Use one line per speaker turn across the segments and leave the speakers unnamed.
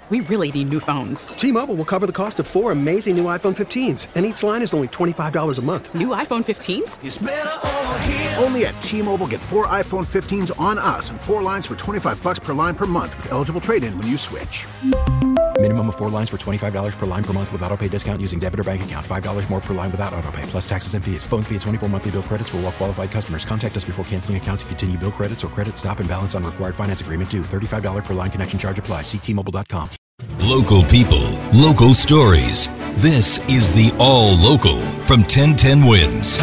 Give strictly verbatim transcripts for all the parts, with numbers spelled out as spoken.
We really need new phones.
T-Mobile will cover the cost of four amazing new iPhone fifteens, and each line is only twenty-five dollars a month.
New iPhone fifteens?
It's better over here.
Only at T-Mobile, get four iPhone fifteens on us and four lines for twenty-five dollars per line per month with eligible trade-in when you switch.
Minimum of four lines for twenty-five dollars per line per month with autopay discount using debit or bank account. five dollars more per line without autopay, plus taxes and fees. Phone fee at twenty-four monthly bill credits for well-qualified customers. Contact us before canceling account to continue bill credits or credit stop and balance on required finance agreement due. thirty-five dollars per line connection charge applies. See T Mobile dot com.
Local people, local stories. This is the All Local from ten ten Wins.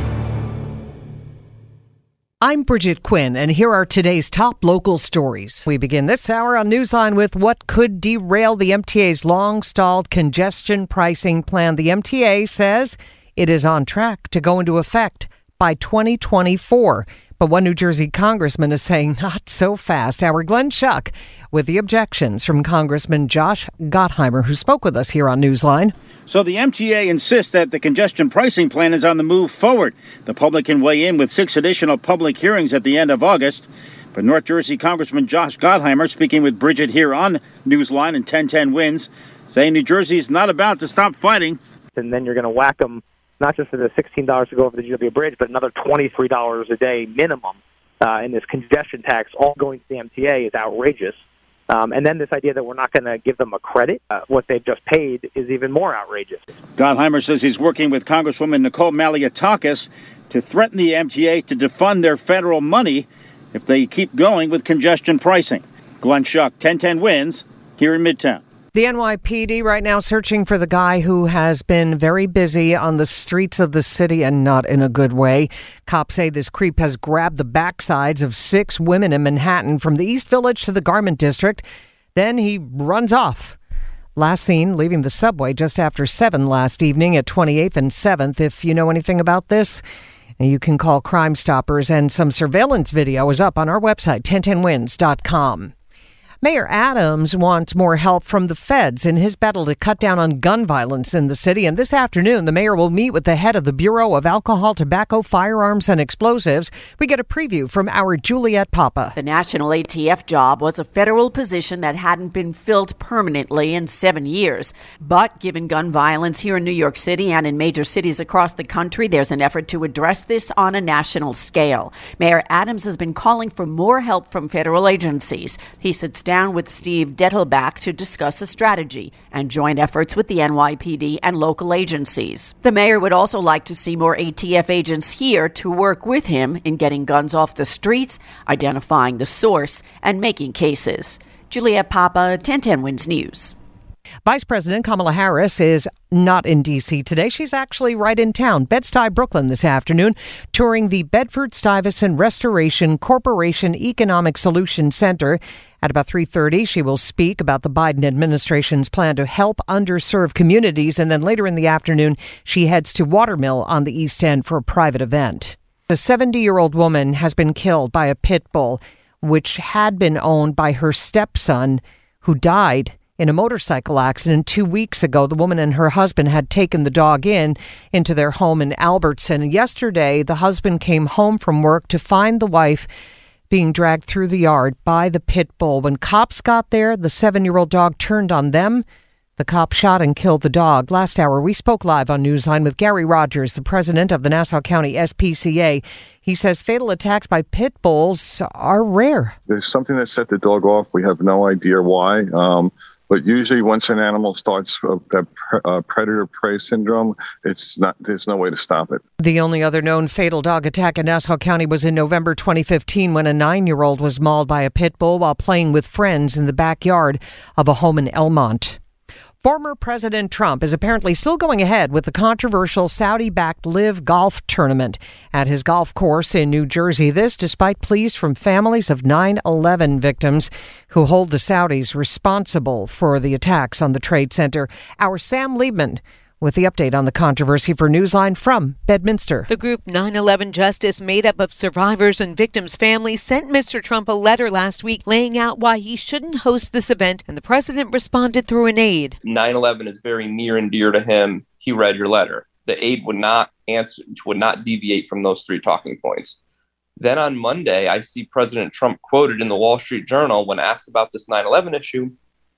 I'm Bridget Quinn, and here are today's top local stories. We begin this hour on Newsline with what could derail the M T A's long-stalled congestion pricing plan. The M T A says it is on track to go into effect by twenty twenty-four. But one New Jersey congressman is saying not so fast. Our Glenn Schuck with the objections from Congressman Josh Gottheimer, who spoke with us here on Newsline.
So the M T A insists that the congestion pricing plan is on the move forward. The public can weigh in with six additional public hearings at the end of August. But North Jersey Congressman Josh Gottheimer, speaking with Bridget here on Newsline and ten ten Wins, saying New Jersey is not about to stop fighting.
And then you're going to whack them not just for the sixteen dollars to go over the G W Bridge, but another twenty-three dollars a day minimum uh, in this congestion tax, all going to the M T A, is outrageous. Um, and then this idea that we're not going to give them a credit, uh, what they've just paid, is even more outrageous.
Gottheimer says he's working with Congresswoman Nicole Malliotakis to threaten the M T A to defund their federal money if they keep going with congestion pricing. Glenn Schuck, ten ten Wins, here in Midtown.
The N Y P D right now searching for the guy who has been very busy on the streets of the city, and not in a good way. Cops say this creep has grabbed the backsides of six women in Manhattan from the East Village to the Garment District. Then he runs off. Last seen leaving the subway just after seven last evening at twenty-eighth and seventh. If you know anything about this, you can call Crime Stoppers, and some surveillance video is up on our website, ten ten wins dot com. Mayor Adams wants more help from the feds in his battle to cut down on gun violence in the city. And this afternoon, the mayor will meet with the head of the Bureau of Alcohol, Tobacco, Firearms, and Explosives. We get a preview from our Juliet Papa.
The National A T F job was a federal position that hadn't been filled permanently in seven years. But given gun violence here in New York City and in major cities across the country, there's an effort to address this on a national scale. Mayor Adams has been calling for more help from federal agencies. He sits down down with Steve Dettelbach to discuss a strategy and joint efforts with the N Y P D and local agencies. The mayor would also like to see more A T F agents here to work with him in getting guns off the streets, identifying the source, and making cases. Juliet Papa, ten ten Wins News.
Vice President Kamala Harris is not in D C today. She's actually right in town, Bed-Stuy, Brooklyn, this afternoon, touring the Bedford-Stuyvesant Restoration Corporation Economic Solutions Center. At about three thirty, she will speak about the Biden administration's plan to help underserved communities. And then later in the afternoon, she heads to Watermill on the East End for a private event. A seventy-year-old woman has been killed by a pit bull, which had been owned by her stepson, who died in a motorcycle accident two weeks ago. The woman and her husband had taken the dog in into their home in Albertson. Yesterday, the husband came home from work to find the wife being dragged through the yard by the pit bull. When cops got there, the seven-year-old dog turned on them. The cop shot and killed the dog. Last hour, we spoke live on Newsline with Gary Rogers, the president of the Nassau County S P C A. He says fatal attacks by pit bulls are rare.
There's something that set the dog off. We have no idea why. Um, But usually once an animal starts uh, that uh, predator-prey syndrome, it's not. There's no way to stop it.
The only other known fatal dog attack in Nassau County was in November twenty fifteen when a nine-year-old was mauled by a pit bull while playing with friends in the backyard of a home in Elmont. Former President Trump is apparently still going ahead with the controversial Saudi-backed Live Golf Tournament at his golf course in New Jersey. This despite pleas from families of nine eleven victims who hold the Saudis responsible for the attacks on the Trade Center. Our Sam Liebman with the update on the controversy for Newsline from Bedminster.
The group nine eleven Justice, made up of survivors and victims' families, sent Mister Trump a letter last week laying out why he shouldn't host this event, and the president responded through an aide.
nine eleven is very near and dear to him. He read your letter. The aide would not answer, would not deviate from those three talking points. Then on Monday, I see President Trump quoted in the Wall Street Journal when asked about this nine eleven issue,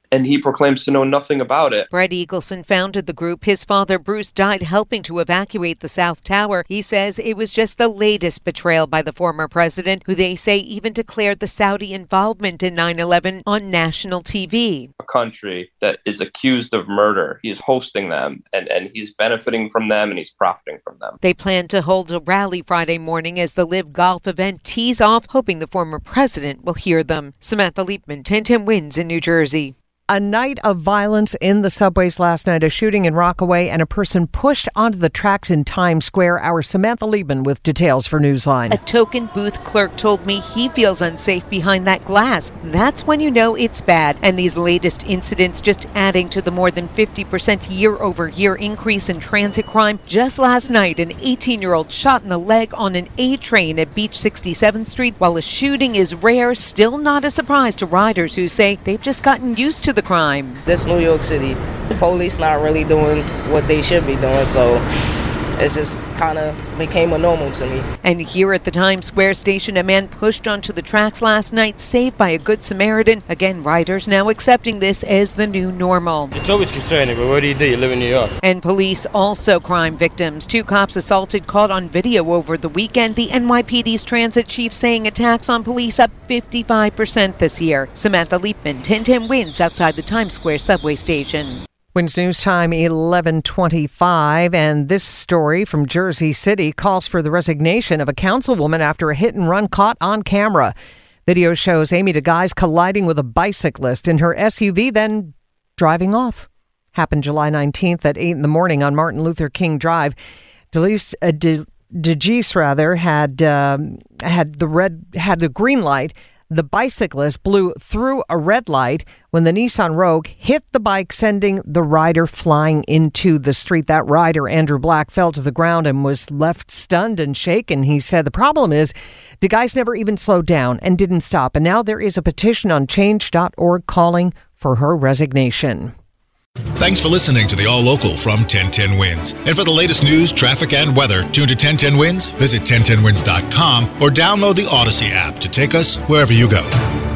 and he proclaims to know nothing about it.
Brett Eagleson founded the group. His father, Bruce, died helping to evacuate the South Tower. He says it was just the latest betrayal by the former president, who they say even declared the Saudi involvement in nine eleven on national T V.
A country that is accused of murder, he's hosting them, and, and he's benefiting from them, and he's profiting from them.
They plan to hold a rally Friday morning as the Live Golf event tees off, hoping the former president will hear them. Samantha Liebman, ten ten Wins in New Jersey.
A night of violence in the subways last night, a shooting in Rockaway, and a person pushed onto the tracks in Times Square. Our Samantha Liebman with details for Newsline.
A token booth clerk told me he feels unsafe behind that glass. That's when you know it's bad. And these latest incidents just adding to the more than fifty percent year-over-year increase in transit crime. Just last night, an eighteen-year-old shot in the leg on an A train at Beach sixty-seventh Street. While a shooting is rare, still not a surprise to riders who say they've just gotten used to the crime.
This New York City, the police not really doing what they should be doing, so it's just kind of became a normal to me.
And here at the Times Square station, a man pushed onto the tracks last night, saved by a Good Samaritan. Again, riders now accepting this as the new normal.
It's always concerning, but what do you do? You live in New York.
And police also crime victims. Two cops assaulted caught on video over the weekend. The N Y P D's transit chief saying attacks on police up fifty-five percent this year. Samantha Liebman, ten ten Wins outside the Times Square subway station.
Wins News Time eleven twenty-five, and this story from Jersey City calls for the resignation of a councilwoman after a hit and run caught on camera. Video shows Amy DeGuise colliding with a bicyclist in her S U V, then driving off. Happened July nineteenth at eight in the morning on Martin Luther King Drive. DeGuise, uh, De, DeGuise rather had um, had the red had the green light. The bicyclist blew through a red light when the Nissan Rogue hit the bike, sending the rider flying into the street. That rider, Andrew Black, fell to the ground and was left stunned and shaken. He said the problem is DeGuise never even slowed down and didn't stop. And now there is a petition on change dot org calling for her resignation.
Thanks for listening to the All Local from ten ten Wins. And for the latest news, traffic, and weather, tune to ten ten Wins, visit ten ten wins dot com, or download the Odyssey app to take us wherever you go.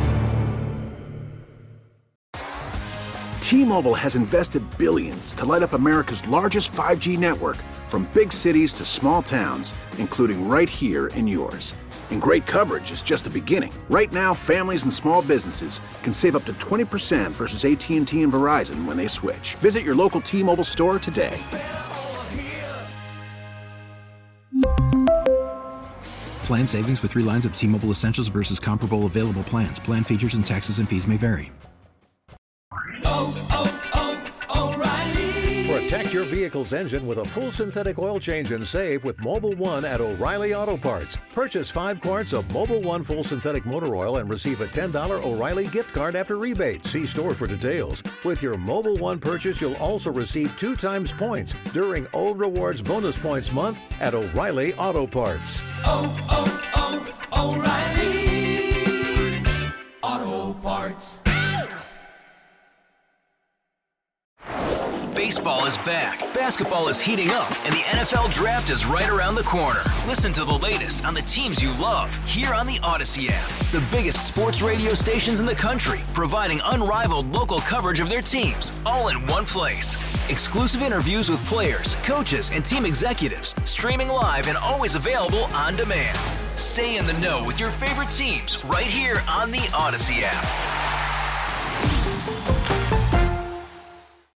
T-Mobile has invested billions to light up America's largest five G network, from big cities to small towns, including right here in yours. And great coverage is just the beginning. Right now, families and small businesses can save up to twenty percent versus A T and T and Verizon when they switch. Visit your local T-Mobile store today.
Plan savings with three lines of T-Mobile Essentials versus comparable available plans. Plan features and taxes and fees may vary.
Protect your vehicle's engine with a full synthetic oil change and save with Mobil one at O'Reilly Auto Parts. Purchase five quarts of Mobil one full synthetic motor oil and receive a ten dollars O'Reilly gift card after rebate. See store for details. With your Mobil one purchase, you'll also receive two times points during O Rewards Bonus Points Month at O'Reilly Auto Parts.
Oh, oh, oh, O'Reilly Auto Parts.
Baseball is back, basketball is heating up, and the N F L Draft is right around the corner. Listen to the latest on the teams you love here on the Odyssey app. The biggest sports radio stations in the country, providing unrivaled local coverage of their teams, all in one place. Exclusive interviews with players, coaches, and team executives, streaming live and always available on demand. Stay in the know with your favorite teams right here on the Odyssey app.